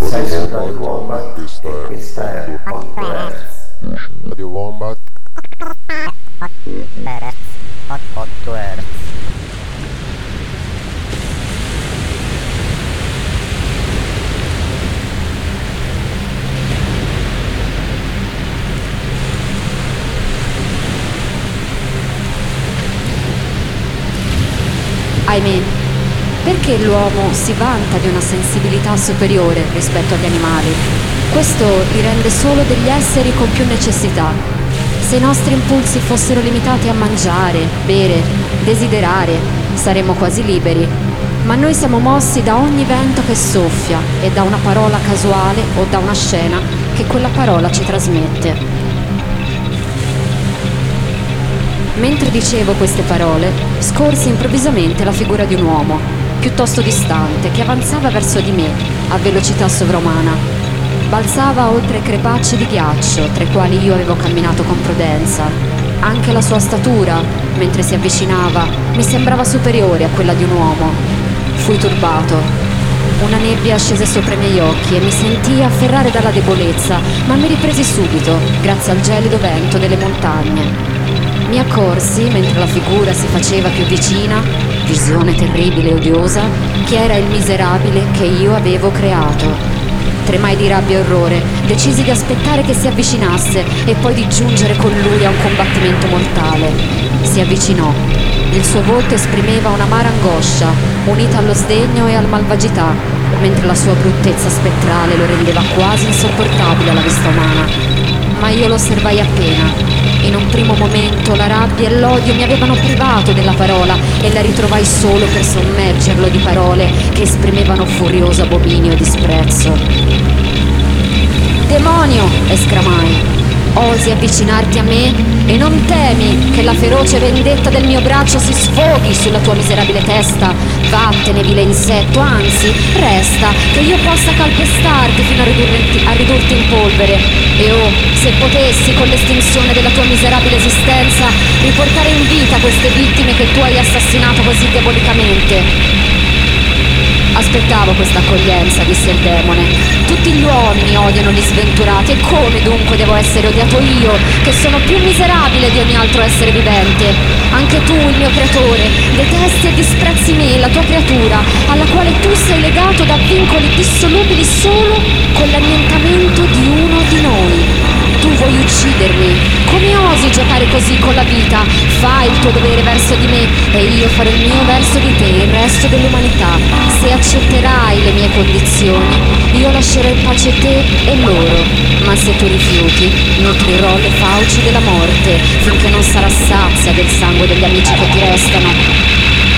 Sei su Radio Wombat e questa è 8 Hz. Radio Wombat 8 Hz. Ahimè, perché l'uomo si vanta di una sensibilità superiore rispetto agli animali? Questo li rende solo degli esseri con più necessità. Se i nostri impulsi fossero limitati a mangiare, bere, desiderare, saremmo quasi liberi. Ma noi siamo mossi da ogni vento che soffia e da una parola casuale o da una scena che quella parola ci trasmette. Mentre dicevo queste parole, scorsi improvvisamente la figura di un uomo, piuttosto distante, che avanzava verso di me, a velocità sovrumana. Balzava oltre crepacci di ghiaccio, tra i quali io avevo camminato con prudenza. Anche la sua statura, mentre si avvicinava, mi sembrava superiore a quella di un uomo. Fui turbato. Una nebbia scese sopra i miei occhi e mi sentii afferrare dalla debolezza, ma mi ripresi subito, grazie al gelido vento delle montagne. Mi accorsi, mentre la figura si faceva più vicina, visione terribile e odiosa, che era il miserabile che io avevo creato. Tremai di rabbia e orrore, decisi di aspettare che si avvicinasse e poi di giungere con lui a un combattimento mortale. Si avvicinò. Il suo volto esprimeva un'amara angoscia, unita allo sdegno e alla malvagità, mentre la sua bruttezza spettrale lo rendeva quasi insopportabile alla vista umana. Ma io lo osservai appena. In un primo momento la rabbia e l'odio mi avevano privato della parola e la ritrovai solo per sommergerlo di parole che esprimevano furioso abominio e disprezzo. «Demonio!» esclamai. «Osi avvicinarti a me e non temi che la feroce vendetta del mio braccio si sfoghi sulla tua miserabile testa? Vattene, vile insetto, anzi, resta, che io possa calpestarti fino a ridurti in polvere. E oh, se potessi, con l'estinzione della tua miserabile esistenza, riportare in vita queste vittime che tu hai assassinato così diabolicamente». Aspettavo questa accoglienza, disse il demone. Tutti gli uomini odiano gli sventurati, e come dunque devo essere odiato io, che sono più miserabile di ogni altro essere vivente? Anche tu, il mio creatore, detesti e disprezzi me, la tua creatura, alla quale tu sei legato da vincoli dissolubili solo con l'annientamento di uno di noi. Tu vuoi uccidermi? Come osi giocare così con la vita? Fai il tuo dovere verso di me e io farò il mio verso di te e il resto dell'umanità. Se accetterai le mie condizioni, io lascerò in pace te e loro. Ma se tu rifiuti, nutrirò le fauci della morte finché non sarà sazia del sangue degli amici che ti restano.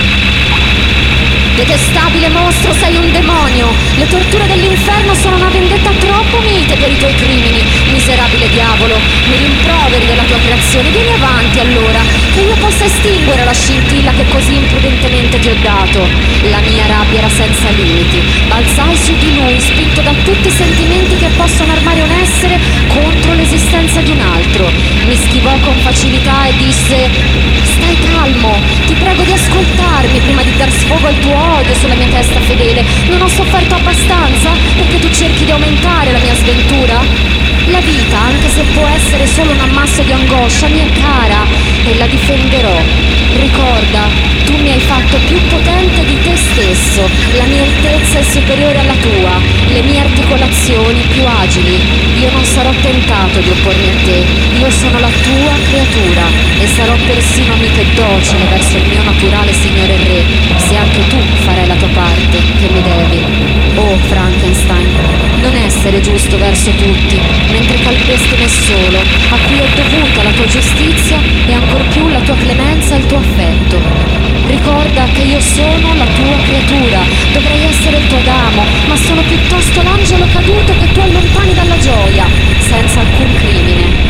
Detestabile mostro, sei un demonio! Le torture dell'inferno sono una vendetta troppo mite per i tuoi crimini, miserabile diavolo! Mi rimproveri della tua creazione, vieni avanti allora, che io possa estinguere la scintilla che così imprudentemente ti ho dato. La mia rabbia era senza limiti, balzai su di lui, spinto da tutti i sentimenti che possono armare un essere contro l'esistenza di un altro. Mi schivò con facilità e disse: «Stai calmo, ti prego di ascoltarmi prima di dar sfogo al tuo odio sulla mia testa fedele. Non ho sofferto abbastanza perché tu cerchi di aumentare la mia sventura? La vita, anche se può essere solo un ammasso di angoscia, mi è cara e la difenderò. Ricorda, tu mi hai fatto più potente di te stesso, la mia altezza è superiore alla tua, le mie articolazioni più agili. Io non sarò tentato di oppormi a te, io sono la tua creatura e sarò persino amico e docile verso il mio naturale Signore Re, se anche tu farai la tua parte che mi devi. Oh Frankenstein, non essere giusto verso tutti, mentre calpesti me solo, a cui ho dovuta la tua giustizia e ancor più la tua clemenza e il tuo affetto. Ricorda che io sono la tua creatura, dovrei essere il tuo Adamo, ma sono piuttosto l'angelo caduto che tu allontani dalla gioia, senza alcun crimine.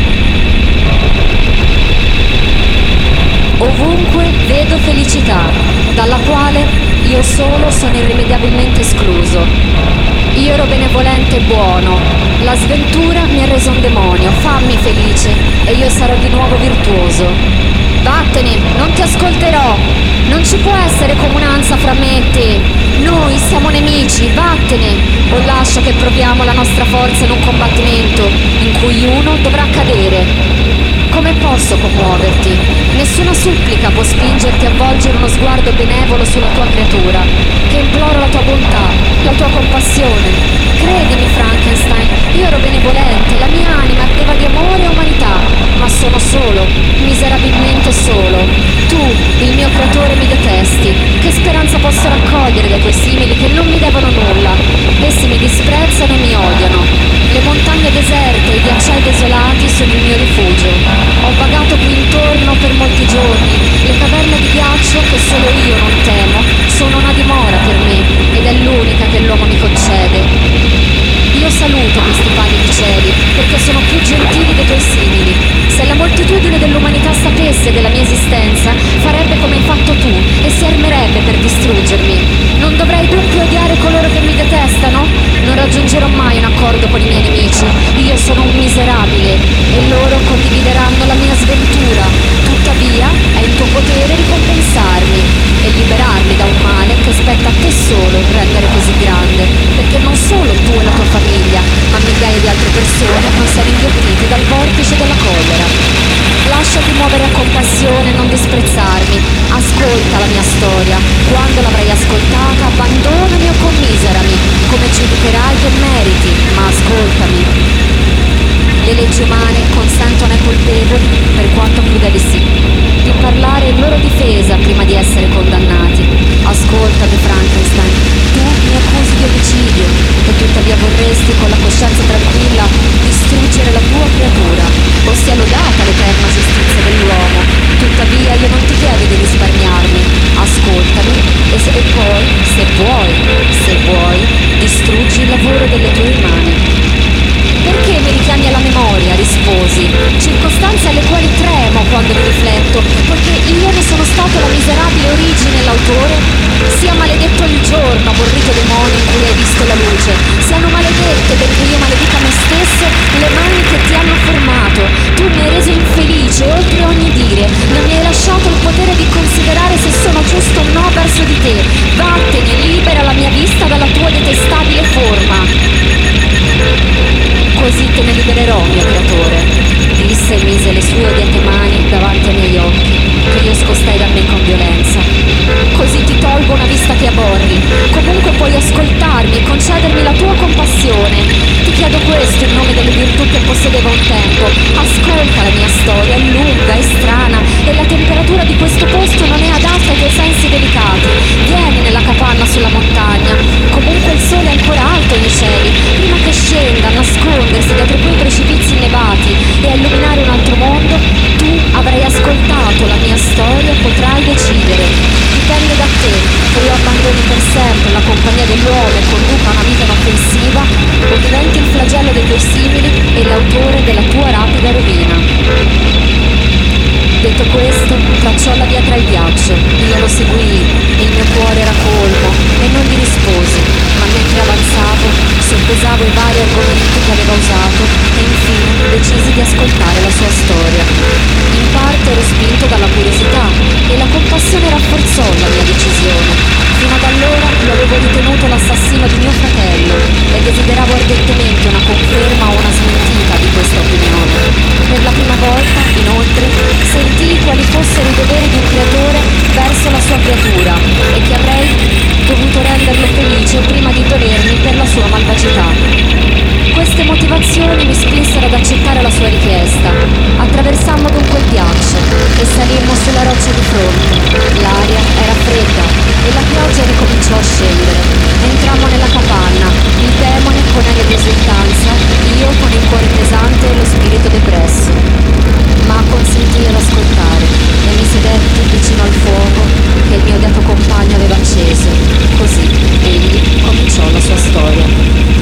Ovunque vedo felicità, dalla quale io solo sono irrimediabilmente escluso. Io ero benevolente e buono, la sventura mi ha reso un demonio, fammi felice e io sarò di nuovo virtuoso. Vattene, non ti ascolterò. Non ci può essere comunanza fra me e te. Noi siamo nemici, vattene. O lascia che proviamo la nostra forza in un combattimento in cui uno dovrà cadere. Come posso commuoverti? Nessuna supplica può spingerti a volgere uno sguardo benevolo sulla tua creatura, che implora la tua bontà, la tua compassione. Credimi, Frankenstein, io ero benevolente, la mia anima ardeva di amore e umanità, ma sono solo, miserabilmente solo. Tu, il mio creatore, mi detesti. Che speranza posso raccogliere dai tuoi simili che non mi devono nulla? Essi mi disprezzano e mi odiano. Le montagne deserte e i ghiacciai desolati sono il mio rifugio. Ho vagato qui intorno per molti giorni. Le caverne di ghiaccio, che solo io non temo, sono una dimora per me, ed è l'unica che l'uomo mi concede. Io saluto questi pallidi cieli, perché sono più gentili dei tuoi simili. Se la moltitudine dell'umanità sapesse della mia esistenza, farebbe come hai fatto tu e si armerebbe per distruggermi. Non dovrei dunque odiare coloro che mi detestano? Non raggiungerò mai un accordo con i miei nemici. Io sono un miserabile e loro condivideranno la mia sventura. Tuttavia, è in tuo potere ricompensarmi e liberarmi da un male che spetta a te solo rendere così grande, perché non solo tu e la tua famiglia, ma migliaia di altre persone non siano inghiottite dal vortice della collera. Lasciati muovere a compassione e non disprezzarmi. Ascolta la mia storia. Quando l'avrai ascoltata, abbandonami o commiserami, come giudicherai che meriti, ma ascoltami. Le leggi umane consentono ai colpevoli, per quanto crudeli sì, di parlare in loro difesa prima di essere condannati. Ascoltami, Frankenstein, tu mi accusi di omicidio e tuttavia vorresti, con la coscienza tranquilla, distruggere la tua creatura. O sia lodata l'eterna giustizia dell'uomo. Tuttavia io non ti chiedo di risparmiarmi. Ascoltami e poi, se vuoi, distruggi il lavoro delle tue mani. Perché mi richiami alla memoria, risposi, circostanze alle quali tremo quando ne rifletto, poiché io ne sono stato la miserabile origine e l'autore? Sia maledetto il giorno, aborrito demonio, in cui hai visto la luce, siano maledette, perché io maledica me stesso, le mani che ti hanno formato. Tu mi hai reso infelice, oltre ogni dire, non mi hai lasciato il potere di considerare se sono giusto o no verso di te. Vattene, libera la mia vista dalla tua detestabile forma. Così te ne libererò, mio creatore, disse e mise le sue odiate mani davanti ai miei occhi, che io scostai da me con violenza. Così ti tolgo una vista che aborri. Comunque puoi ascoltarmi e concedermi la tua compassione. Ti chiedo questo in nome delle virtù che possedevo un tempo. Ascolta la mia storia, è lunga, è strana, e la temperatura di questo posto non è adatta ai tuoi sensi delicati. Vieni nella capanna sulla montagna. Comunque il sole è ancora alto nei cieli. Prima che scenda a nascondersi dietro quei precipizi innevati e a illuminare un altro mondo, tu avrai ascoltato la mia storia e potrai decidere. Dipende da te, che io abbandoni per sempre la compagnia dell'uomo e conduca una vita inoffensiva, o diventi il flagello dei tuoi simili e l'autore della tua rapida rovina. Detto questo, tracciò la via tra il ghiaccio. Io lo seguii, il mio cuore era colmo e non gli risposi, ma mentre avanzavo, soppesavo i vari argomenti che aveva usato e infine decisi di ascoltare la sua storia. In parte ero spinto dalla curiosità e la compassione rafforzò la mia decisione. Fino ad allora lo avevo ritenuto l'assassino di mio fratello e desideravo ardentemente una conferma o una smentita di questa opinione. Per la prima volta, inoltre, sentii quali fossero i doveri di un creatore verso la sua creatura e che avrei dovuto renderlo felice prima di dolermi per la sua malvagità. Queste motivazioni mi spinsero ad accettare la sua richiesta. Attraversammo dunque il ghiaccio e salimmo sulla roccia di fronte. L'aria era fredda e la pioggia ricominciò a scendere. Entrammo nella capanna, il demone con aria di esultanza, io con il cuore pesante e lo spirito depresso. Ma consentii ad ascoltare e mi sedetti vicino al fuoco che il mio dato compagno aveva acceso. Così egli cominciò la sua storia.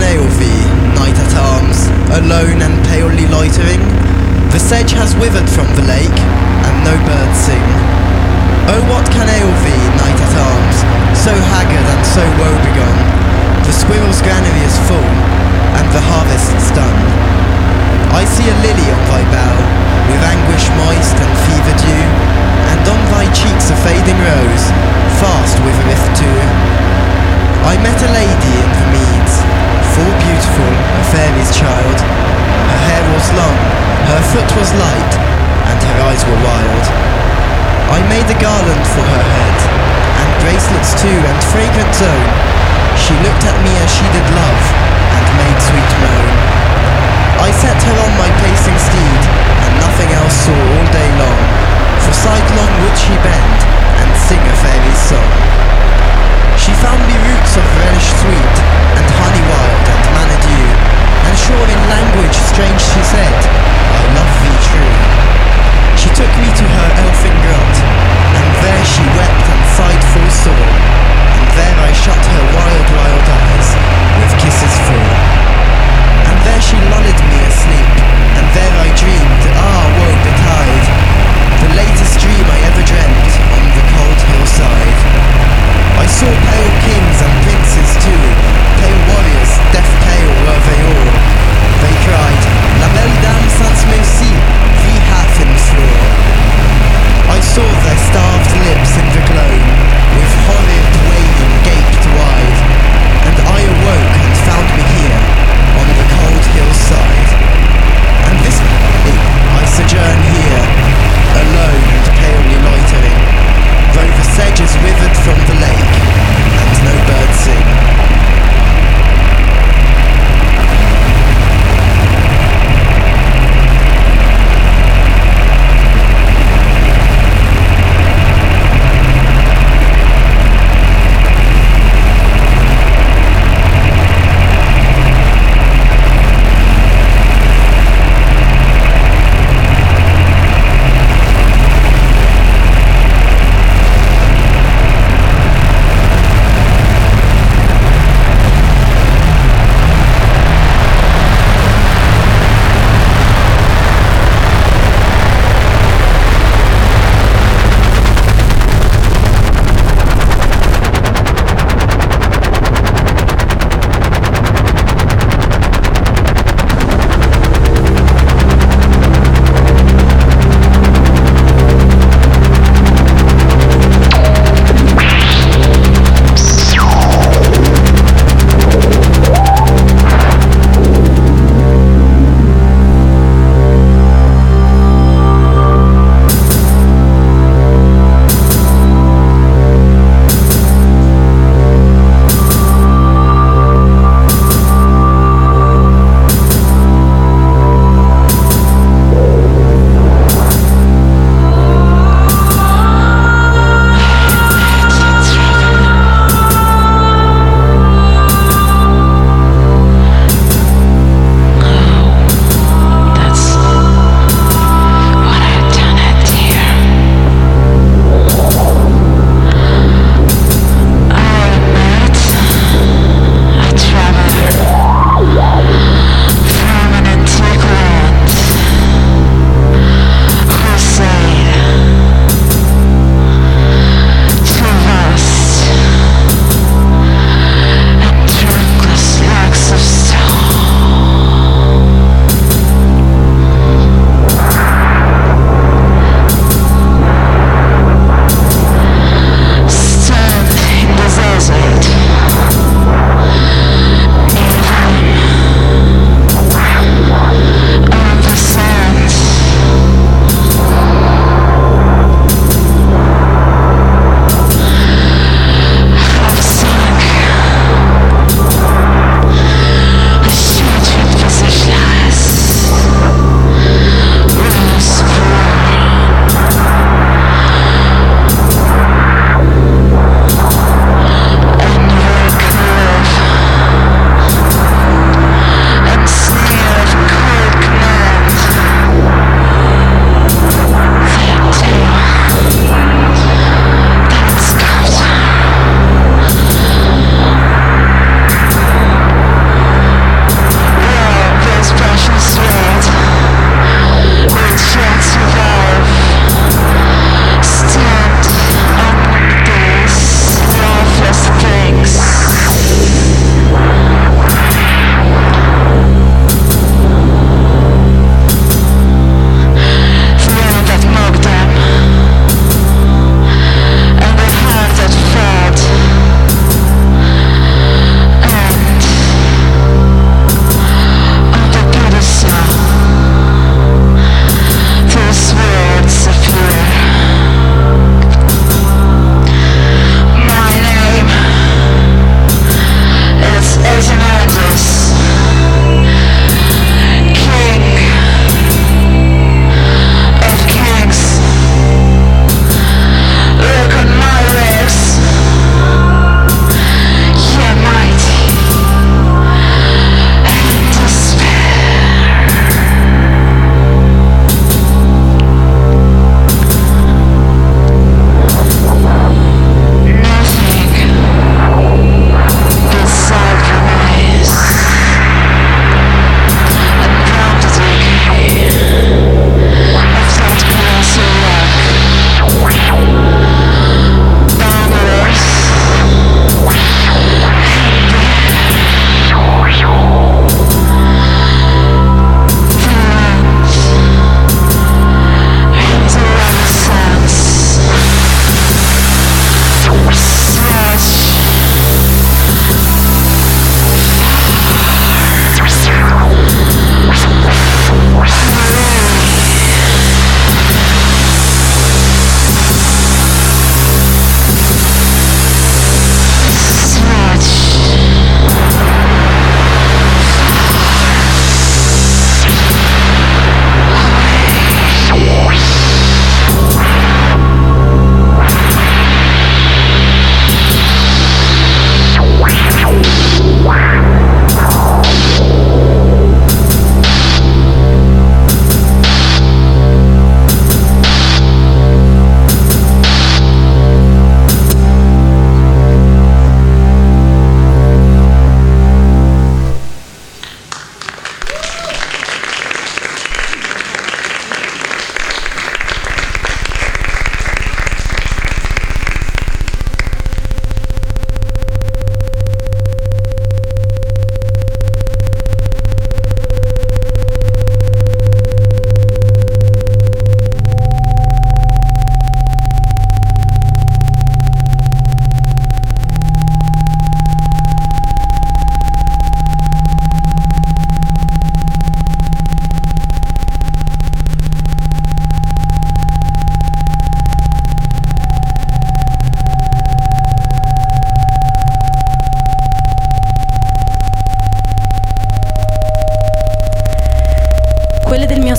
hail thee, knight at arms, alone and palely loitering? The sedge has withered from the lake, and no birds sing. Oh, what can ail thee, knight at arms, so haggard and so woebegone? The squirrel's granary is full, and the harvest's done. I see a lily on thy bough, with anguish moist and fever dew, and on thy cheeks a fading rose, fast withereth too. I met a lady in the meads, full beautiful, a fairy's child. Her hair was long, her foot was light, and her eyes were wild. I made a garland for her head, and bracelets too, and fragrant zone. She looked at me as she did love, and made sweet moan. I set her on my pacing steed, and nothing else saw all day long, for sidelong would she bend, and sing a fairy's song. She found me roots of relish sweet, and honey wild, and manna dew, and sure in language strange she said, I love thee true. She took me to her elfin grot, and there she wept and sighed full sore, and there I shut her wild, wild eyes, with kisses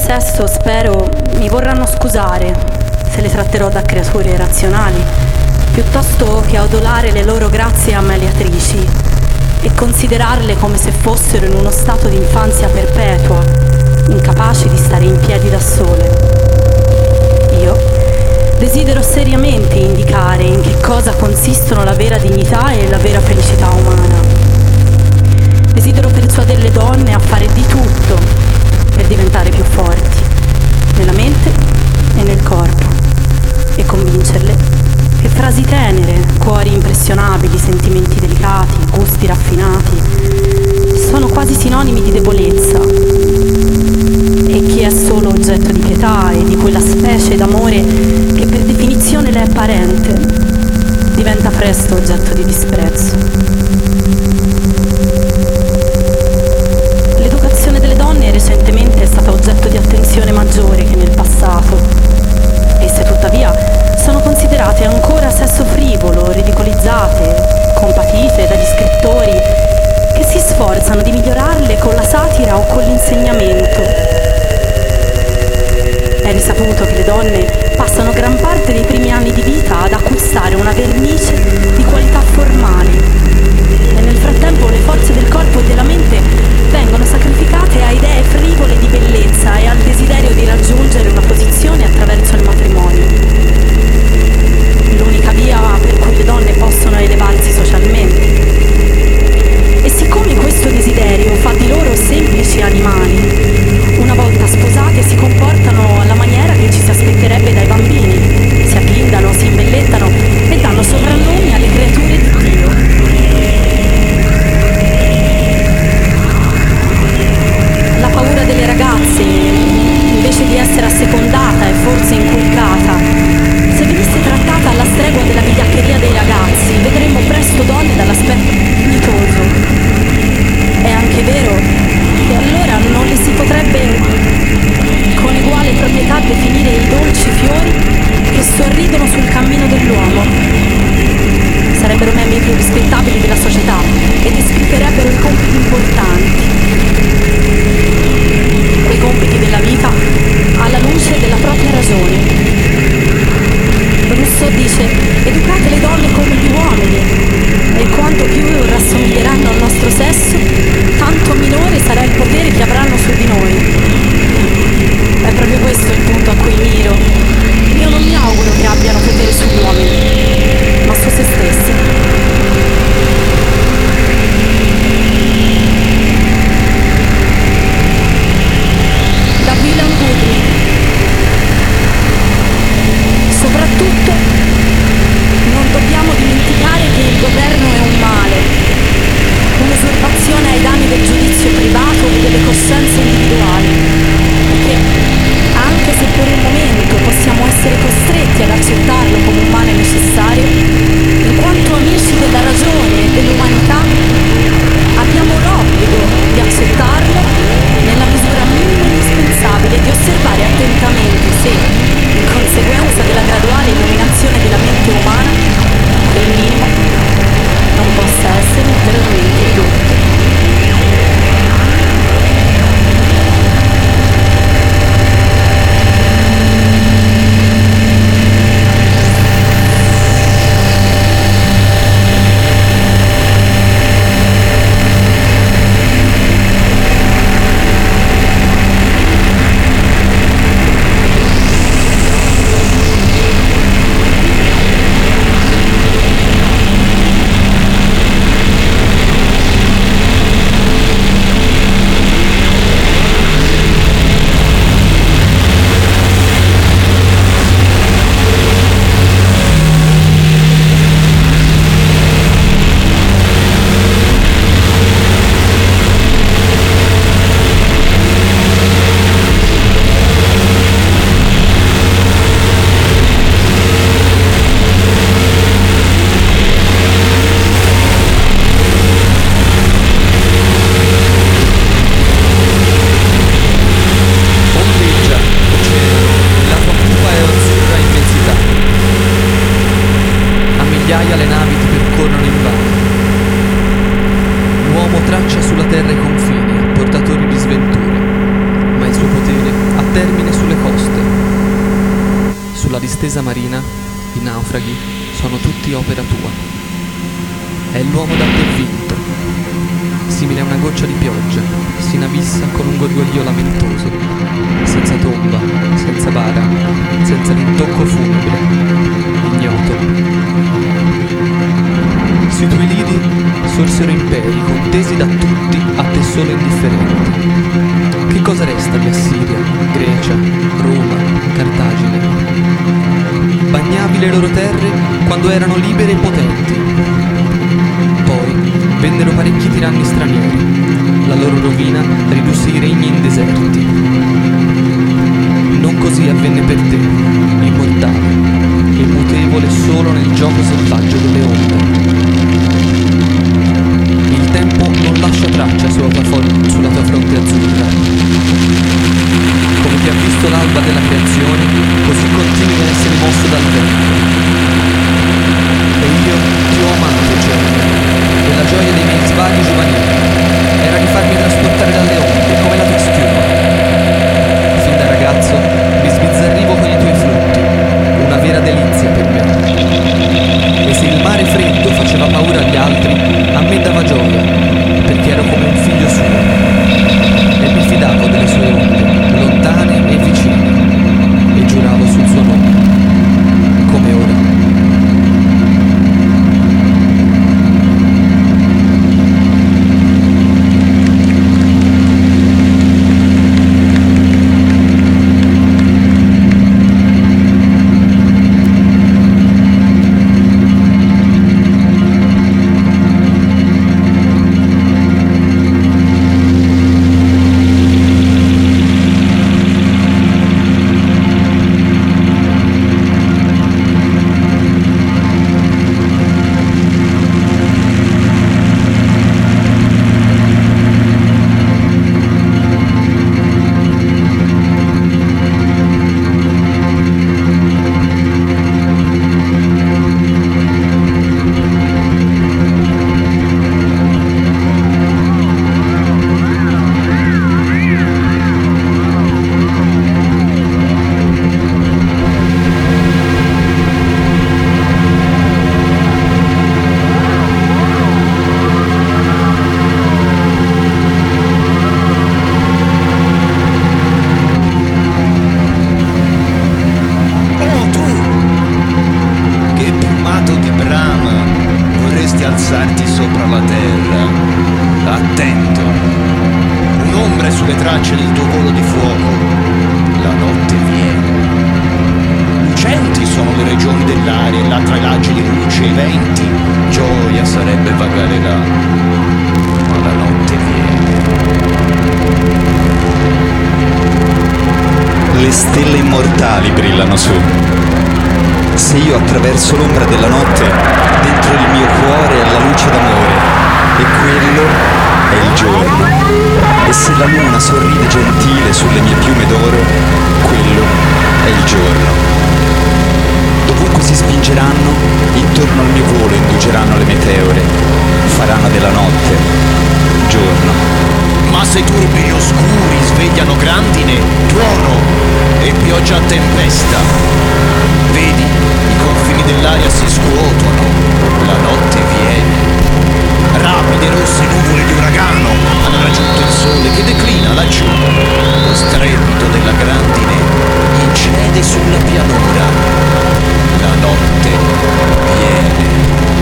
sesso, spero, mi vorranno scusare se le tratterò da creature razionali, piuttosto che adulare le loro grazie ammaliatrici e considerarle come se fossero in uno stato di infanzia perpetua, incapaci di stare in piedi da sole. Io desidero seriamente indicare in che cosa consistono la vera dignità e la vera felicità umana. Desidero persuadere le donne a fare di tutto per diventare più forti, nella mente e nel corpo, e convincerle che frasi tenere, cuori impressionabili, sentimenti delicati, gusti raffinati sono quasi sinonimi di debolezza, e chi è solo oggetto di pietà e di quella specie d'amore che per definizione le è parente diventa presto oggetto di disprezzo. L'educazione delle donne recentemente è stata oggetto di attenzione maggiore che nel passato. Esse tuttavia sono considerate ancora sesso frivolo, ridicolizzate, compatite dagli scrittori che si sforzano di migliorarle con la satira o con l'insegnamento. È risaputo che le donne passano gran parte dei primi anni di vita ad acquistare una vernice di qualità formali e nel frattempo le forze del corpo e della mente vengono sacrificate a idee frivole di bellezza e al desiderio di raggiungere una posizione attraverso il matrimonio. L'unica via per cui le donne possono elevarsi socialmente. E siccome questo desiderio fa di loro semplici animali, una volta sposate si comportano alla maniera che ci si aspetterebbe dai bambini, si agghindano, si imbellettano e danno soprannomi alle creature di Dio. La paura delle ragazze, invece di essere assecondata e forse inculcata, se venisse trattata alla stregua della vigliaccheria dei ragazzi, vedremmo presto donne dall'aspetto dignitoso. È anche vero che allora non le si potrebbe con uguale proprietà definire i dolci fiori che sorridono sul cammino dell'uomo. Sarebbero membri più rispettabili della società e descriverebbero i compiti importanti, quei compiti della vita alla luce della propria ragione. Rousseau dice: educate le donne come gli uomini, e quanto più rassomiglieranno al nostro sesso, tanto minore sarà il potere che avranno su di noi. È proprio questo il punto a cui miro. Io non mi auguro che abbiano potere sugli uomini, ma su se stessi. Da William Goodwin. Soprattutto non dobbiamo dimenticare che il governo è un male, un'usurpazione ai danni del giudizio privato e delle coscienze individuali, e che, anche se per un momento possiamo essere costretti ad accettarlo come un male necessario, in quanto amici della ragione e dell'umanità abbiamo l'obbligo di accettarlo nella misura minima indispensabile, di osservare attentamente se, in conseguenza della graduale illuminazione della mente umana, quel minimo non possa essere ulteriormente ridotto. distesa marina, i naufraghi, sono tutti opera tua. È l'uomo da te vinto, simile a una goccia di pioggia, si inabissa con un gorgoglio lamentoso, senza tomba, senza bara, senza l'intocco funebre, ignoto. Sui tuoi lidi sorsero imperi contesi da tutti a te solo indifferenti. Che cosa resta di Assiria, Grecia, Roma, Cartagine? Bagnavi le loro terre quando erano libere e potenti. Poi vennero parecchi tiranni stranieri. La loro rovina ridusse i regni in deserti. Non così avvenne per te, immortale, immutevole solo nel gioco selvaggio delle onde. Il tempo non lascia traccia sulla tua fronte azzurra. Come ti ha visto l'alba della creazione, così continui a essere mosso dal vento. E io ti ho amato, cielo, e la gioia dei miei svaghi giovanili era di farmi trasportare dalle onde come la tua schiuma. Fin da ragazzo mi sbizzarrivo con i tuoi flutti, una vera delizia per me. E se il mare freddo faceva paura agli altri, a me dava gioia, perché ero come un figlio suo. E mi fidavo delle sue onde, lontane e vicine, e giuravo sul suo nome, come ora. Le stelle immortali brillano su. Se io attraverso l'ombra della notte, dentro il mio cuore è la luce d'amore, e quello è il giorno. E se la luna sorride gentile sulle mie piume d'oro, quello è il giorno. Dovunque si spingeranno, intorno al mio volo indugeranno le meteore, faranno della notte giorno. Ma se turbi oscuri svegliano grandine, tuono e pioggia a tempesta, vedi, i confini dell'aria si scuotono, la notte viene. Rapide rosse nuvole di uragano hanno raggiunto il sole che declina laggiù. Lo strepito della grandine incede sulla pianura. La notte viene.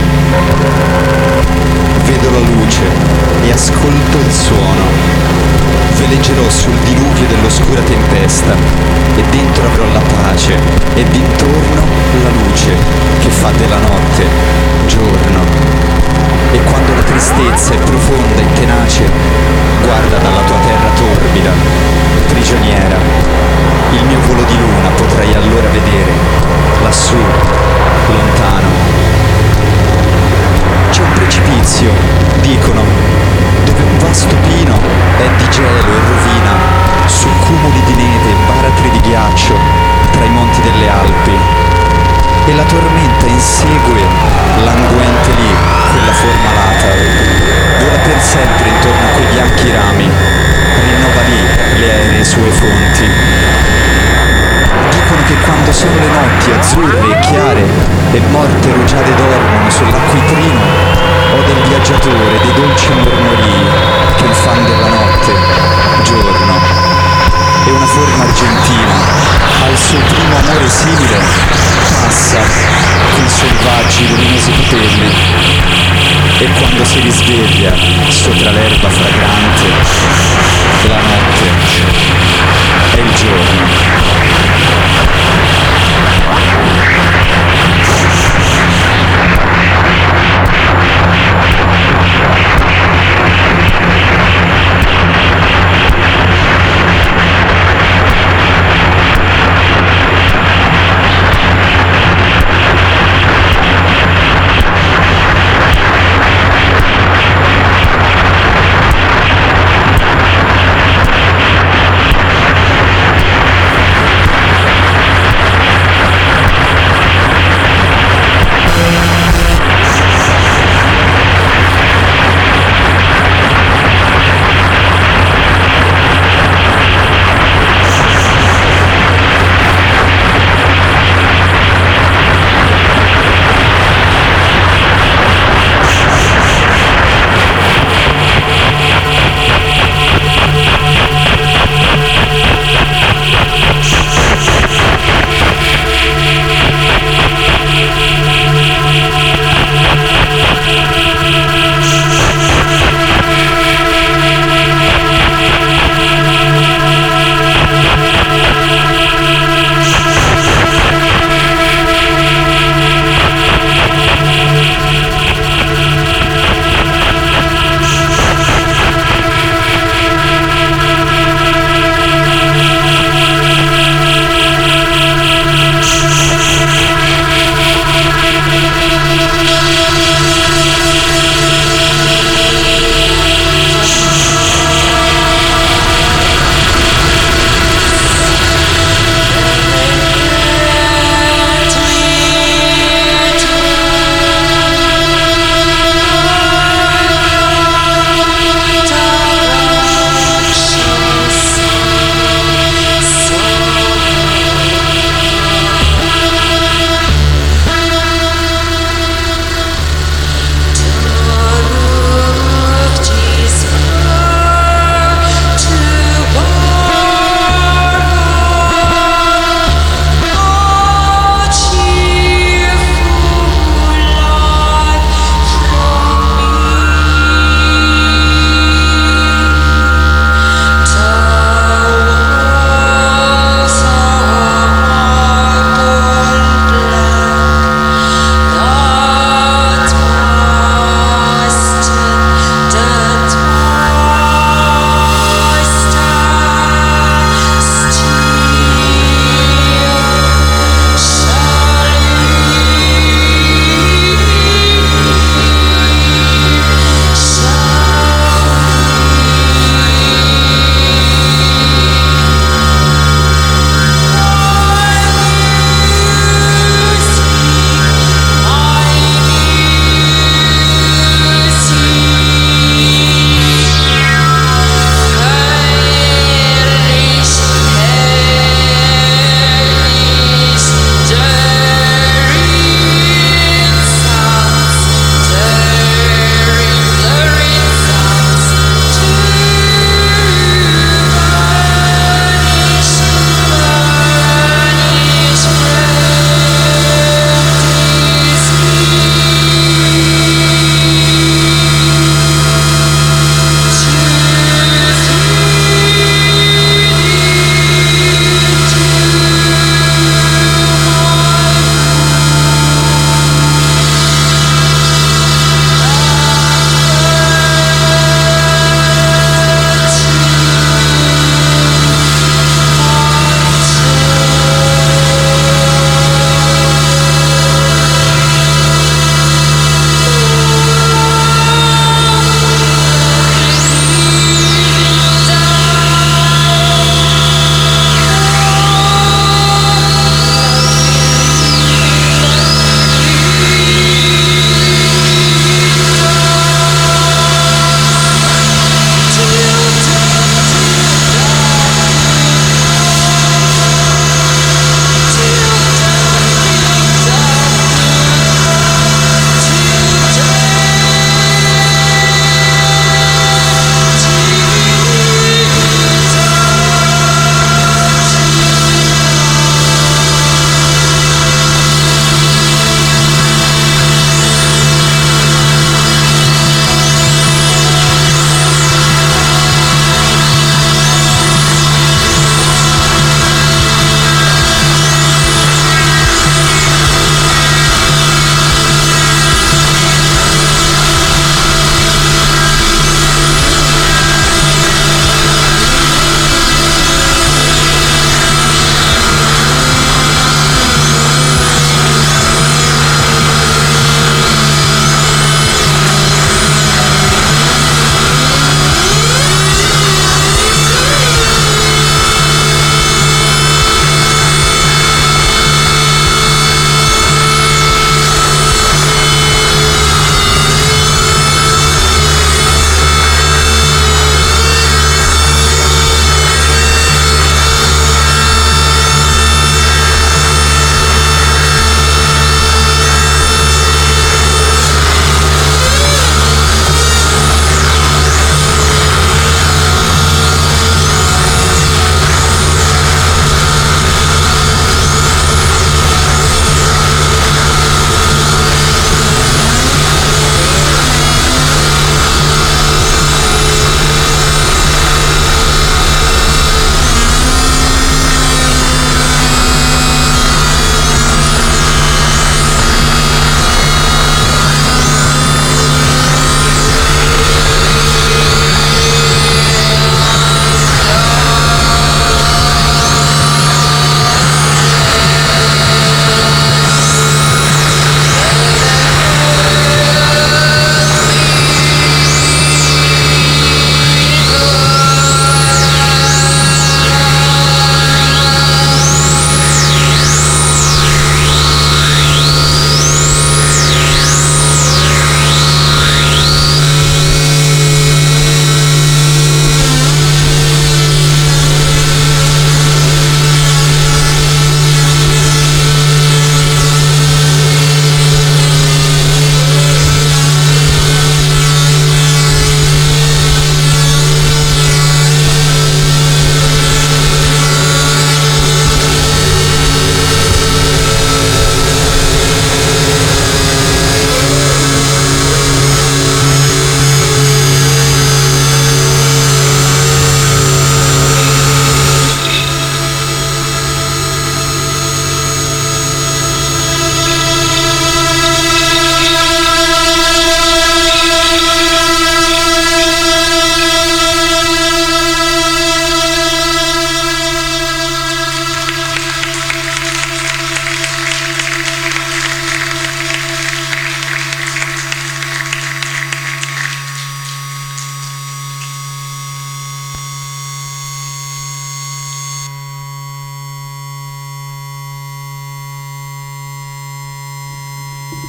Vedo la luce e ascolto il suono. Veleggerò sul diluvio dell'oscura tempesta, e dentro avrò la pace, e d'intorno la luce che fa della notte giorno. E quando la tristezza è profonda e tenace, guarda dalla tua terra torbida, prigioniera. Il mio volo di luna potrai allora vedere, lassù, lontano. C'è un precipizio, dicono, dove un vasto pino è di gelo e rovina, su cumuli di neve e baratri di ghiaccio, tra i monti delle Alpi. E la tormenta insegue, languente lì, quella forma alata, vola per sempre intorno a quei bianchi rami, rinnova lì le aeree sue fonti. Dicono che quando sono le notti azzurre e chiare e morte rugiade dormono sull'acquitrino o del viaggiatore dei dolci mormorii che il fan della notte, giorno, e una forma argentina al suo primo amore simile passa con selvaggi luminosi capelli e quando si risveglia sopra l'erba fragrante la notte è il giorno.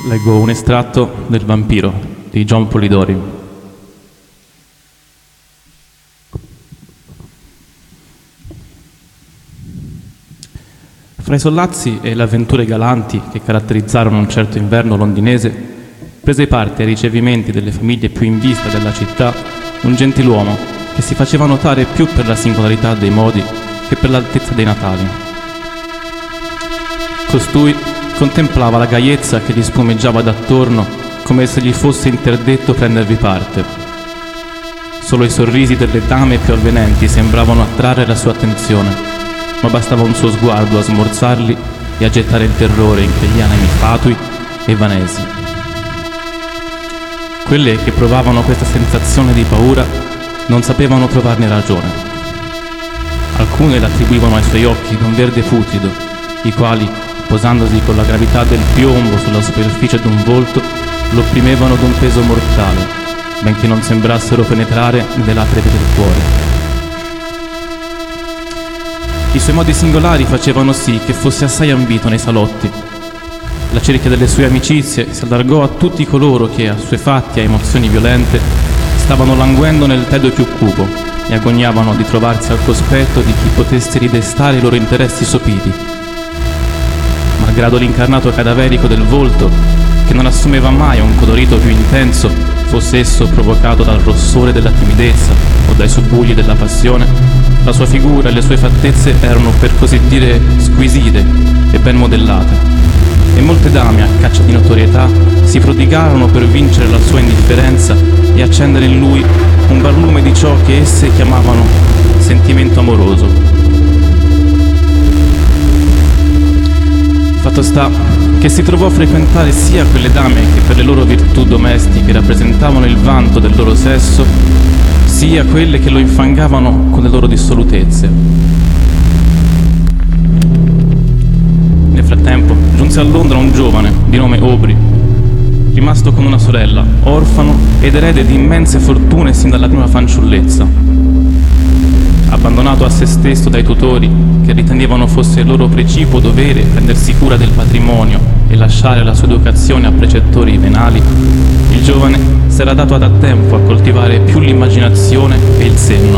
Leggo un estratto del Vampiro di John Polidori. Fra i sollazzi e le avventure galanti che caratterizzarono un certo inverno londinese, prese parte ai ricevimenti delle famiglie più in vista della città un gentiluomo che si faceva notare più per la singolarità dei modi che per l'altezza dei natali. Costui contemplava la gaiezza che gli spumeggiava d'attorno come se gli fosse interdetto prendervi parte. Solo i sorrisi delle dame più avvenenti sembravano attrarre la sua attenzione, ma bastava un suo sguardo a smorzarli e a gettare il terrore in quegli animi fatui e vanesi. Quelle che provavano questa sensazione di paura non sapevano trovarne ragione. Alcune l'attribuivano ai suoi occhi d'un verde putrido, i quali, posandosi con la gravità del piombo sulla superficie d'un volto, lo opprimevano d'un peso mortale, benché non sembrassero penetrare nelle lacrime del cuore. I suoi modi singolari facevano sì che fosse assai ambito nei salotti. La cerchia delle sue amicizie si allargò a tutti coloro che, assuefatti a emozioni violente, stavano languendo nel tedio più cupo e agognavano di trovarsi al cospetto di chi potesse ridestare i loro interessi sopiti. Malgrado l'incarnato cadaverico del volto, che non assumeva mai un colorito più intenso, fosse esso provocato dal rossore della timidezza o dai subbuglii della passione, la sua figura e le sue fattezze erano per così dire squisite e ben modellate, e molte dame a caccia di notorietà si prodigarono per vincere la sua indifferenza e accendere in lui un barlume di ciò che esse chiamavano sentimento amoroso. Fatto sta che si trovò a frequentare sia quelle dame che per le loro virtù domestiche rappresentavano il vanto del loro sesso, sia quelle che lo infangavano con le loro dissolutezze. Nel frattempo giunse a Londra un giovane di nome Aubrey, rimasto con una sorella, orfano ed erede di immense fortune sin dalla prima fanciullezza. Abbandonato a se stesso dai tutori, che ritenevano fosse il loro precipuo dovere prendersi cura del patrimonio e lasciare la sua educazione a precettori venali, il giovane s'era dato da tempo a coltivare più l'immaginazione e il senno.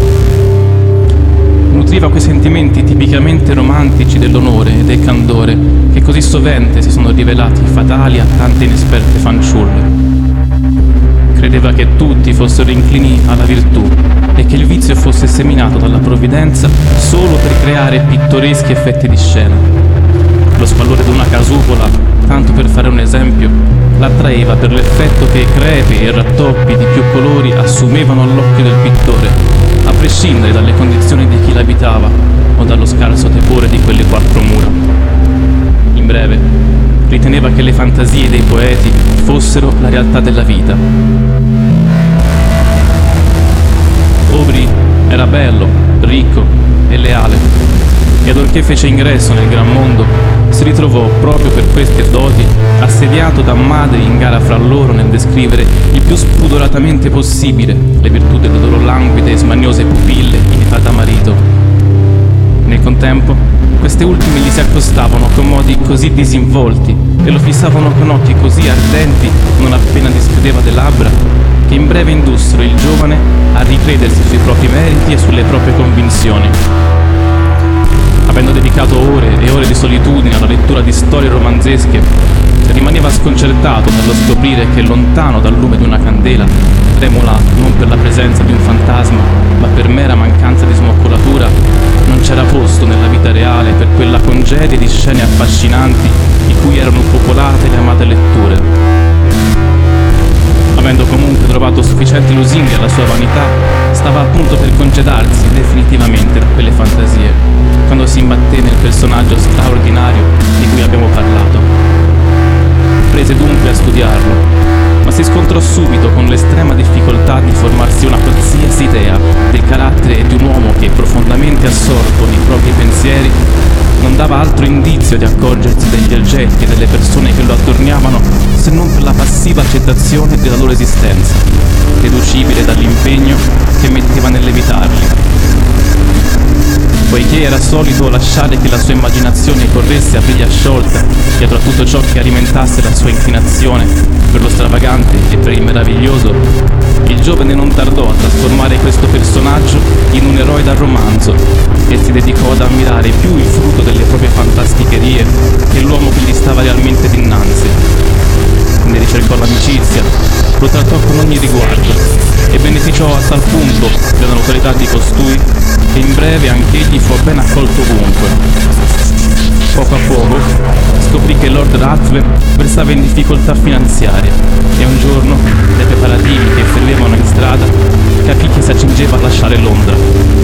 Nutriva quei sentimenti tipicamente romantici dell'onore e del candore che così sovente si sono rivelati fatali a tante inesperte fanciulle. Credeva che tutti fossero inclini alla virtù e che il vizio fosse seminato dalla provvidenza solo per creare pittoreschi effetti di scena. Lo squallore di una casupola, tanto per fare un esempio, l'attraeva per l'effetto che crepe e rattoppi di più colori assumevano all'occhio del pittore, a prescindere dalle condizioni di chi l'abitava o dallo scarso tepore di quelle quattro mura. In breve, riteneva che le fantasie dei poeti fossero la realtà della vita. Aubrey era bello, ricco e leale, e adorché fece ingresso nel gran mondo, si ritrovò proprio per queste doti assediato da madri in gara fra loro nel descrivere il più spudoratamente possibile le virtù delle loro languide e smaniose pupille in età da marito. Nel contempo, queste ultime gli si accostavano con modi così disinvolti e lo fissavano con occhi così ardenti non appena dischiudeva le labbra, che in breve indussero il giovane a ricredersi sui propri meriti e sulle proprie convinzioni. Avendo dedicato ore e ore di solitudine alla lettura di storie romanzesche, rimaneva sconcertato nello scoprire che lontano dal lume di una candela, tremula non per la presenza di un fantasma, ma per mera mancanza di smoccolatura, non c'era posto nella vita reale per quella congedia di scene affascinanti di cui erano popolate le amate letture. Avendo comunque trovato sufficienti lusinghe alla sua vanità, stava appunto per congedarsi definitivamente da quelle fantasie, quando si imbatté nel personaggio straordinario di cui abbiamo parlato. Prese dunque a studiarlo, ma si scontrò subito con l'estrema difficoltà di formarsi una qualsiasi idea del carattere di un uomo che, profondamente assorto nei propri pensieri, non dava altro indizio di accorgersi degli oggetti e delle persone che lo attorniavano se non per la passiva accettazione della loro esistenza, deducibile dall'impegno che metteva nell'evitarli. poiché era solito lasciare che la sua immaginazione corresse a briglia sciolta dietro a tutto ciò che alimentasse la sua inclinazione per lo stravagante e per il meraviglioso, il giovane non tardò a trasformare questo personaggio in un eroe da romanzo e si dedicò ad ammirare più il frutto delle proprie fantasticherie che l'uomo che gli stava realmente dinanzi. Ne ricercò l'amicizia, lo trattò con ogni riguardo e beneficiò a tal punto della notorietà di costui che in breve anch'egli fu ben accolto ovunque. Poco a poco scoprì che Lord Ruthven versava in difficoltà finanziarie e un giorno, dai preparativi che fervevano in strada, capì che si accingeva a lasciare Londra.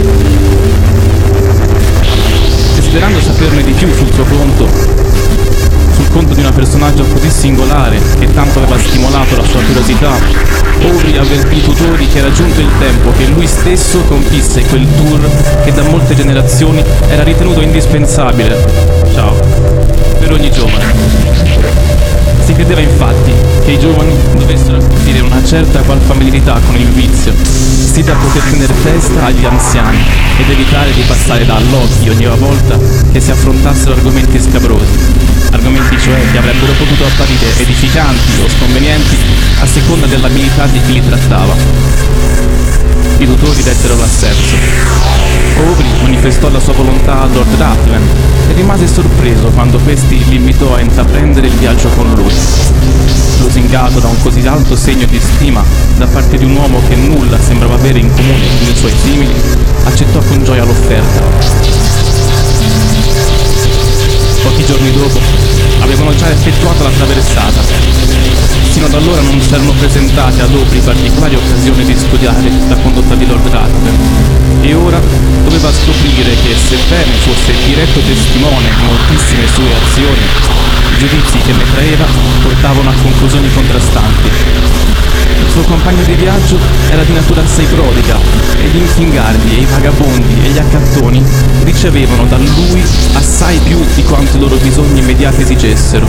Desiderando saperne di più sul suo conto, sul conto di un personaggio così singolare che tanto aveva stimolato la sua curiosità, Aubrey avvertì i tutori che era giunto il tempo che lui stesso compisse quel tour che da molte generazioni era ritenuto indispensabile per ogni giovane. Si credeva infatti che i giovani dovessero acquisire una certa qual familiarità con il vizio, sì da poter tenere testa agli anziani ed evitare di passare dall'occhio ogni volta che si affrontassero argomenti scabrosi. Argomenti cioè che avrebbero potuto apparire edificanti o sconvenienti a seconda dell'abilità di chi li trattava. I tutori dettero l'assenso. Aubrey manifestò la sua volontà a Lord Ruthven e rimase sorpreso quando questi li invitò a intraprendere il viaggio con lui. Lusingato da un così alto segno di stima da parte di un uomo che nulla sembrava avere in comune con i suoi simili, accettò con gioia l'offerta. Pochi giorni dopo avevano già effettuato la traversata. Sino ad allora non si erano presentate ad Aubrey particolari occasioni di studiare la condotta di Lord Ruthven e ora doveva scoprire che, sebbene fosse diretto testimone di moltissime sue azioni, i giudizi che ne traeva portavano a conclusioni contrastanti. Il suo compagno di viaggio era di natura assai prodiga e gli infingardi e i vagabondi e gli accattoni ricevevano da lui assai più di quanto i loro bisogni immediati esigessero.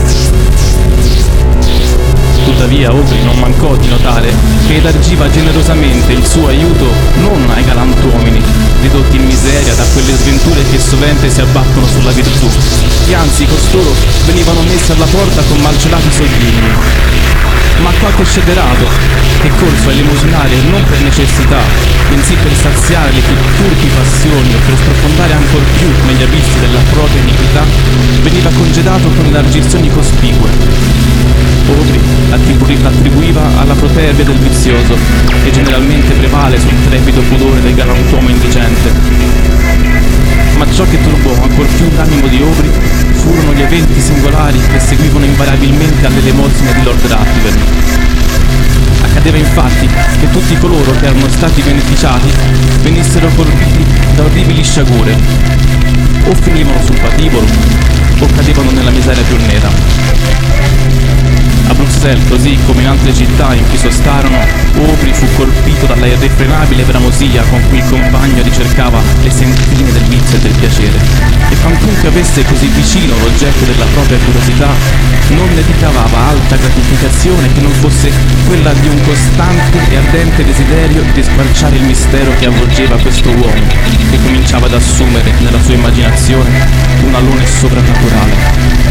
Tuttavia Aubrey non mancò di notare che elargiva generosamente il suo aiuto non ai galantuomini, ridotti in miseria da quelle sventure che sovente si abbattono sulla virtù, e anzi costoro venivano messi alla porta con malcelati soldini, ma a qualche scellerato che corso a elemosinare non per necessità, bensì per saziare le più turpi passioni o per sprofondare ancor più negli abissi della propria iniquità, veniva congedato con elargizioni cospicue. Aubrey l'attribuiva alla protervia del vizioso e generalmente prevale sul trepido pudore del galantuomo indigente. Ma ciò che turbò ancor più l'animo di Aubrey furono gli eventi singolari che seguivano invariabilmente alle elemosine di Lord Ruthven. Accadeva infatti che tutti coloro che erano stati beneficiati venissero colpiti da orribili sciagure, o finivano sul patibolo o cadevano nella miseria più nera. A Bruxelles, così come in altre città in cui sostarono, Aubrey fu colpito dalla irrefrenabile bramosia con cui il compagno ricercava le sentine del vizio e del piacere, e quantunque avesse così vicino l'oggetto della propria curiosità, non ne ricavava altra gratificazione che non fosse quella di un costante e ardente desiderio di squarciare il mistero che avvolgeva questo uomo, che cominciava ad assumere nella sua immaginazione un alone soprannaturale.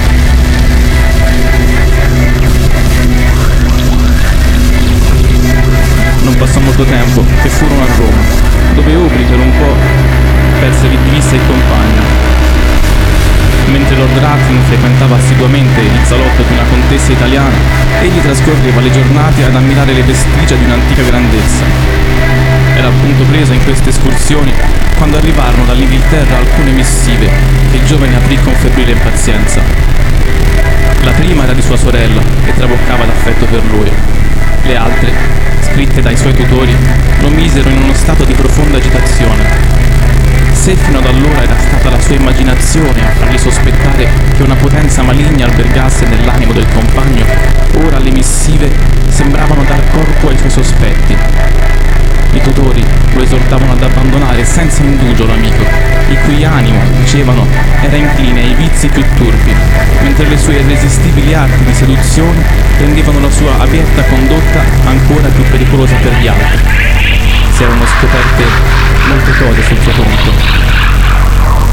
Non passò molto tempo che furono a Roma, dove Aubrey per un po' perse di vista il compagno. Mentre Lord Ruthven frequentava assiduamente il salotto di una contessa italiana, egli trascorreva le giornate ad ammirare le vestigia di un'antica grandezza. Era appunto preso in queste escursioni quando arrivarono dall'Inghilterra alcune missive che il giovane aprì con febbrile impazienza. La prima era di sua sorella, che traboccava d'affetto per lui. Le altre, scritte dai suoi tutori, lo misero in uno stato di profonda agitazione. Se fino ad allora era stata la sua immaginazione a fargli sospettare che una potenza maligna albergasse nell'animo del compagno, ora le missive sembravano dar corpo ai suoi sospetti. I tutori lo esortavano ad abbandonare senza indugio l'amico, il cui animo, dicevano, era incline ai vizi più turpi, mentre le sue irresistibili arti di seduzione rendevano la sua abietta condotta ancora più pericolosa per gli altri. Si erano scoperte molte cose sul suo conto.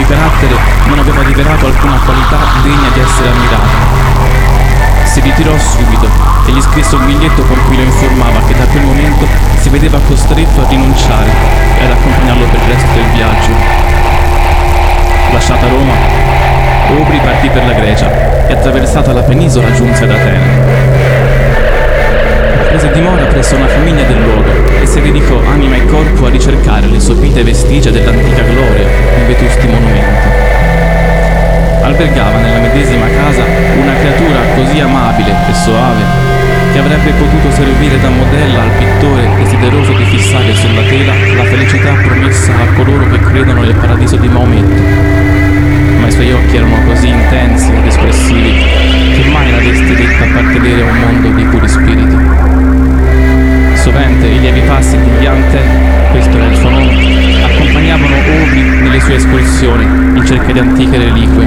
carattere non aveva rivelato alcuna qualità degna di essere ammirata. Si ritirò subito e gli scrisse un biglietto con cui lo informava che da quel momento si vedeva costretto a rinunciare e ad accompagnarlo per il resto del viaggio. Lasciata Roma, Aubrey partì per la Grecia e attraversata la penisola giunse ad Atene. Prese dimora presso una famiglia del luogo e si dedicò anima e corpo a ricercare le sopite vestigia dell'antica gloria in vetusti monumenti. Albergava nella medesima casa una creatura così amabile e soave che avrebbe potuto servire da modella al pittore desideroso di fissare sulla tela la felicità promessa a coloro che credono nel paradiso di Maometto. Ma i suoi occhi erano così intensi ed espressivi che mai l'avresti detta appartenere a un mondo di puri spiriti. Sovente i lievi passi di Viante, questo era il suo nome, accompagnavano Aubrey nelle sue escursioni in cerca di antiche reliquie.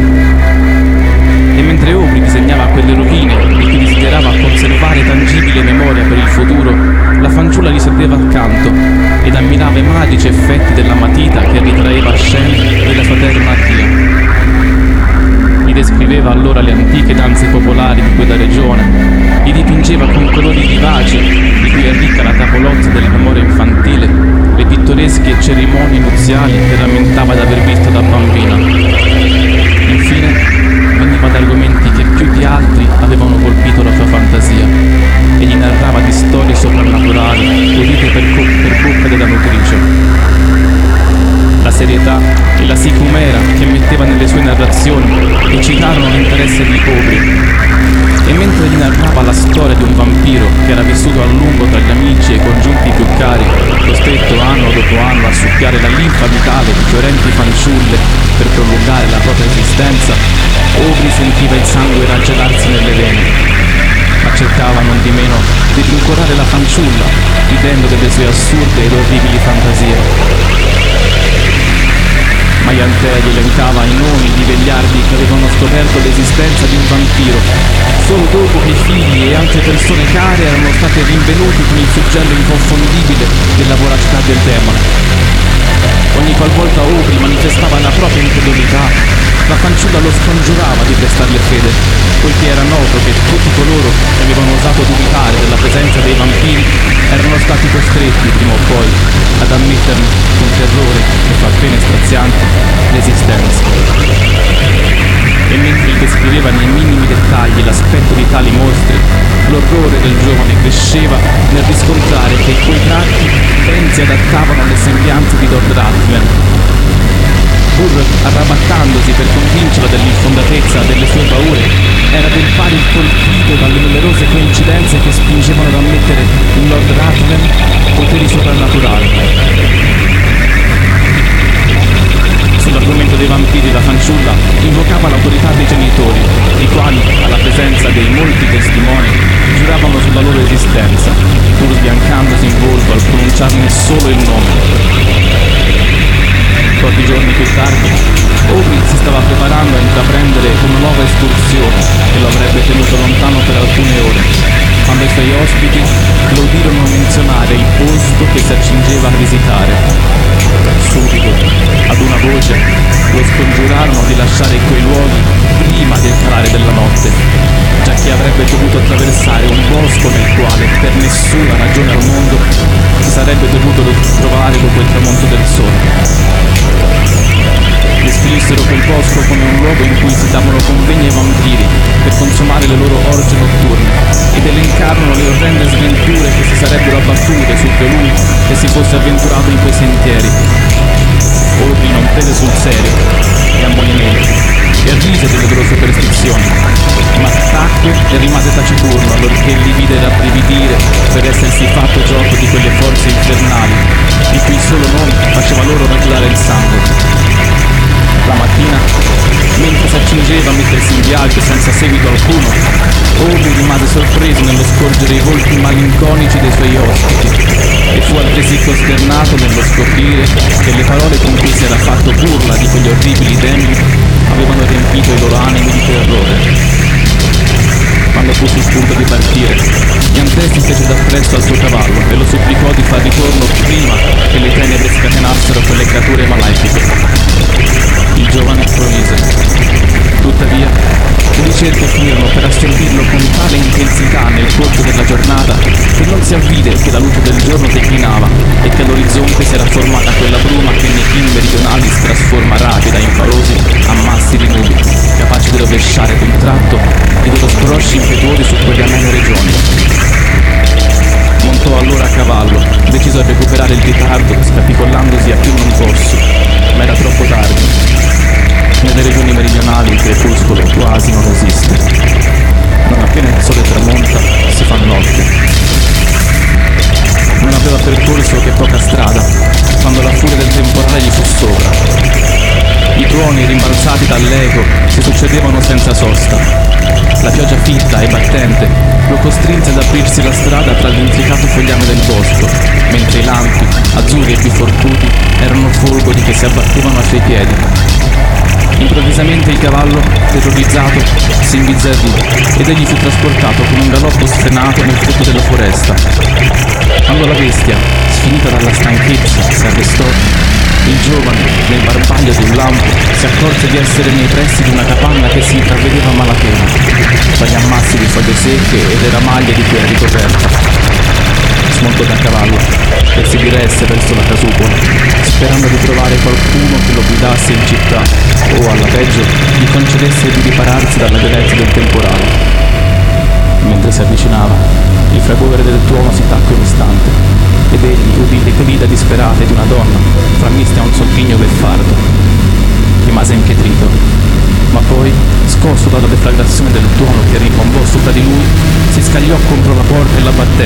E mentre Aubrey disegnava quelle rovine di cui desiderava conservare tangibile memoria per il futuro, la fanciulla gli sedeva accanto ed ammirava i magici effetti della matita che ritraeva scene della sua terra natia. Gli descriveva allora le antiche danze popolari di quella regione, gli dipingeva con colori vivaci, di cui è ricca la tavolozza della memoria infantile, le pittoresche cerimonie nuziali che rammentava d'aver visto da bambina. Infine, veniva ad argomenti che più di altri avevano colpito la sua fantasia e gli narrava di storie soprannaturali udite per bocca della nutrice. La serietà e la sicumera che metteva nelle sue narrazioni eccitarono l'interesse di Aubrey. E mentre gli narrava la storia di un vampiro che era vissuto a lungo tra gli amici e i congiunti più cari, costretto anno dopo anno a succhiare la linfa vitale di fiorenti fanciulle per prolungare la propria esistenza, Aubrey sentiva il sangue raggelarsi nelle vene, ma cercava non di meno di rincuorare la fanciulla, ridendo delle sue assurde ed orribili fantasie. Maiante gli elencava i nomi di vegliardi che avevano scoperto l'esistenza di un vampiro, solo dopo che i figli e altre persone care erano state rinvenuti con il suggello inconfondibile della voracità del demone. Ogni qualvolta Aubrey manifestava la propria incredulità, la fanciulla lo scongiurava di prestarle fede, poiché era noto che tutti coloro che avevano osato dubitare della presenza dei vampiri erano stati costretti, prima o poi, ad ammetterne con terrore e fa pene strazianti l'esistenza. E mentre gli descriveva nei minimi dettagli l'aspetto di tali mostri, l'orrore del giovane cresceva nel riscontrare che quei tratti ben si adattavano alle sembianze di Lord Ruthven. Pur arrabattandosi per convincerla dell'infondatezza delle sue paure, era del pari colpito dalle numerose coincidenze che spingevano ad ammettere in Lord Ruthven poteri soprannaturali. Sull'argomento dei vampiri la fanciulla invocava l'autorità dei genitori, i quali, alla presenza dei molti testimoni, giuravano sulla loro esistenza, pur sbiancandosi in volto al pronunciarne solo il nome. Pochi giorni più tardi, Aubrey si stava preparando a intraprendere una nuova escursione che lo avrebbe tenuto lontano per alcune ore, quando i suoi ospiti lo udirono menzionare il posto che si accingeva a visitare. Subito, ad una voce, lo scongiurarono di lasciare quei luoghi prima del calare della notte, già che avrebbe dovuto attraversare un bosco nel quale, per nessuna ragione al mondo, si sarebbe dovuto trovare dopo il tramonto del sole. Descrissero quel bosco come un luogo in cui si davano convegni ai vampiri per consumare le loro orge notturne ed elencarono le orrende sventure che si sarebbero abbattute su colui che si fosse avventurato in quei sentieri. Aubrey non prese sul serio e ammonimento e rise delle loro superstizioni, ma tacque e rimase taciturno allorché li vide rabbrividire per essersi fatto gioco di quelle forze infernali il cui solo nome faceva loro raggiungere il sangue. La mattina, mentre si accingeva a mettersi in viaggio senza seguito alcuno, Aubrey rimase sorpreso nello scorgere i volti malinconici dei suoi ospiti e fu altresì costernato nello scoprire che le parole con cui si era fatto burla di quegli orribili demoni avevano riempito i loro animi di terrore. Quando fu sul punto di partire, Yantè si fece dappresso al suo cavallo e lo supplicò di far ritorno prima che le tenebre scatenassero quelle creature malefiche. Il giovane si avvide che la luce del giorno declinava e che all'orizzonte si era formata quella bruma che nei film meridionali si trasforma rapida e impalosi a massi di nubi, capaci di rovesciare d'un tratto i loro scrosci impetuosi su quelle amene regioni. Montò allora a cavallo, deciso a recuperare il ritardo, scapicollandosi a più non posso, ma era troppo tardi. Nelle regioni meridionali il crepuscolo quasi non esiste. Non appena il sole tramonta, si fa notte. Non aveva percorso che poca strada, quando la furia del temporale gli fu sopra. I tuoni rimbalzati dall'eco si succedevano senza sosta. La pioggia fitta e battente lo costrinse ad aprirsi la strada tra l'intricato fogliame del bosco, mentre i lampi, azzurri e biforcuti, erano folgori che si abbattevano ai suoi piedi. Improvvisamente il cavallo, terrorizzato, si imbizzarrì ed egli fu trasportato con un galoppo sfrenato nel freddo della foresta. Quando la bestia, sfinita dalla stanchezza, si arrestò, il giovane, nel barbaglio di un lampo, si accorse di essere nei pressi di una capanna che si intravedeva a malapena, tra gli ammassi di foglie secche e le ramaglie di cui era ricoperta. Smontò da cavallo e si diresse verso la casupola, sperando di trovare qualcuno che lo guidasse in città o, alla peggio, gli concedesse di ripararsi dalla violenza del temporale. Mentre si avvicinava, il fragore del tuono si tacque un istante ed egli udì le grida disperate di una donna framiste a un sogghigno beffardo. Rimase impietrito, ma poi, scosso dalla deflagrazione del tuono che rimbombò sopra di lui, si scagliò contro la porta e la batté.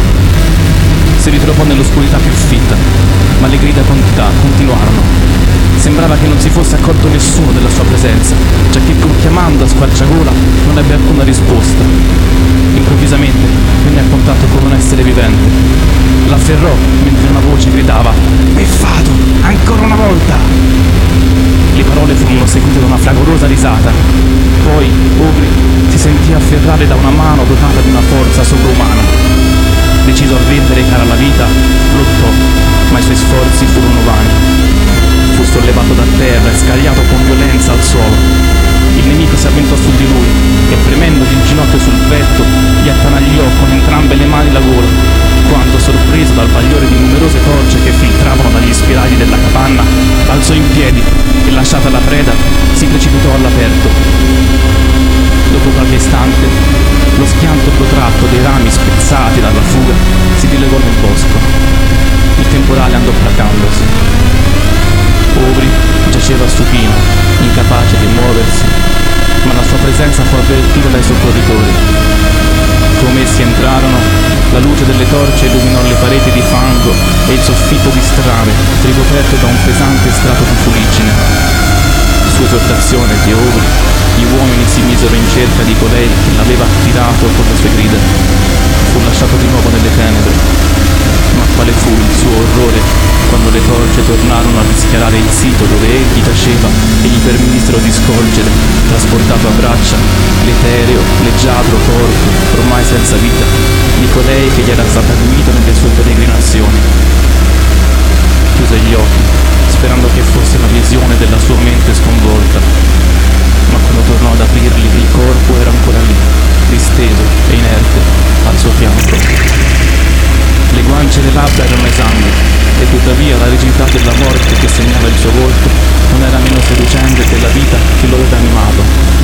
Si ritrovò nell'oscurità più fitta, ma le grida continuarono. Sembrava che non si fosse accorto nessuno della sua presenza, giacché pur chiamando a squarciagola non ebbe alcuna risposta. Improvvisamente venne a contatto con un essere vivente. L'afferrò mentre una voce gridava: "Beffato, ancora una volta!" Le parole furono seguite da una fragorosa risata. Poi Aubrey si sentì afferrare da una mano dotata di una forza sovrumana. Deciso a vendere cara la vita, lottò, ma i suoi sforzi furono vani. Fu sollevato da terra e scagliato con violenza al suolo. Il nemico si avventò su di lui e, premendogli il ginocchio sul petto, gli attanagliò con entrambe le mani la gola, quando, sorpreso dal bagliore di numerose torce che filtravano dagli spiragli della capanna, alzò in piedi e, lasciata la preda, si precipitò all'aperto. Dopo qualche istante, lo schianto protratto dei rami spezzati dalla fuga si dilegò nel bosco. Il temporale andò placandosi. Aubrey giaceva supino, incapace di muoversi, ma la sua presenza fu avvertita dai soccorritori. Come essi entrarono, la luce delle torce illuminò le pareti di fango e il soffitto di strame, ricoperto da un pesante strato di fuliggine. Su esortazione di Aubrey, gli uomini si misero in cerca di colei che l'aveva attirato con le sue grida. Fu lasciato di nuovo nelle tenebre. Ma quale fu il suo orrore quando le torce tornarono a rischiarare il sito dove egli taceva e gli permisero di scorgere, trasportato a braccia, l'etereo, leggiadro corpo, ormai senza vita, di colei che gli era stata guida nelle sue peregrinazioni. Chiuse gli occhi, sperando che fosse la visione della sua mente sconvolta, ma quando tornò ad aprirli il corpo era ancora lì, disteso e inerte al suo fianco. Le guance e le labbra erano esangui, e tuttavia la rigidità della morte che segnava il suo volto non era meno seducente della vita che lo aveva animato.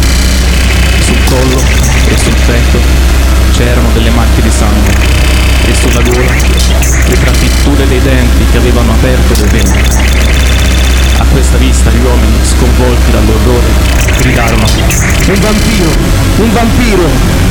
Sul collo e sul petto c'erano delle macchie di sangue, e sulla gola le trafitture dei denti che avevano aperto le vene. A questa vista gli uomini, sconvolti dall'orrore, gridarono: "Un vampiro! Un vampiro!"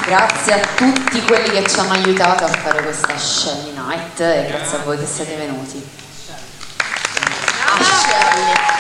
Grazie a tutti quelli che ci hanno aiutato a fare questa Shelly Night e grazie a voi che siete venuti. Shelly.